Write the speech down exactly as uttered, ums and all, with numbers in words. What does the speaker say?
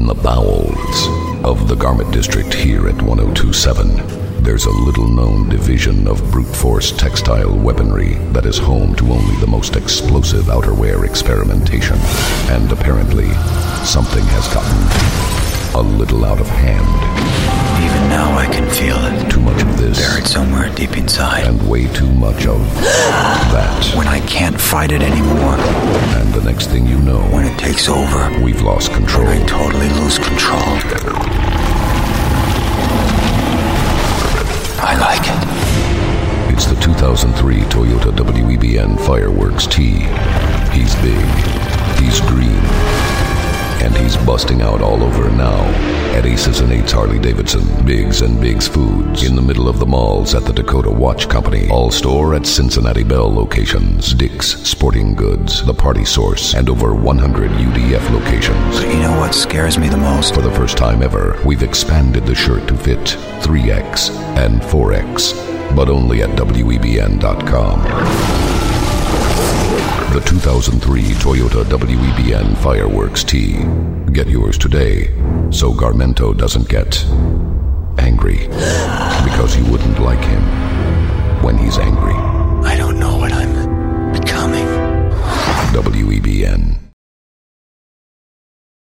In the bowels of the Garment District here at one oh two seven, there's a little-known division of brute force textile weaponry that is home to only the most explosive outerwear experimentation. And apparently, something has gotten a little out of hand. Even now I can feel it. Too much of this. Buried somewhere deep inside. And way too much of that. When I can't fight it anymore. And the next thing you know, when it takes over, we've lost control. When I totally lose control. I like it. It's the two thousand three Toyota W E B N Fireworks T. He's big. He's green. And he's busting out all over now at Aces and Eights Harley-Davidson, Biggs and Biggs Foods, in the middle of the malls at the Dakota Watch Company, All Store at Cincinnati Bell locations, Dick's Sporting Goods, The Party Source, and over one hundred U D F locations. But you know what scares me the most? For the first time ever, we've expanded the shirt to fit three X and four X, but only at W E B N dot com. The two thousand three Toyota W E B N Fireworks T. Get yours today, so Garmento doesn't get angry. Because you wouldn't like him when he's angry. I don't know what I'm becoming. W E B N.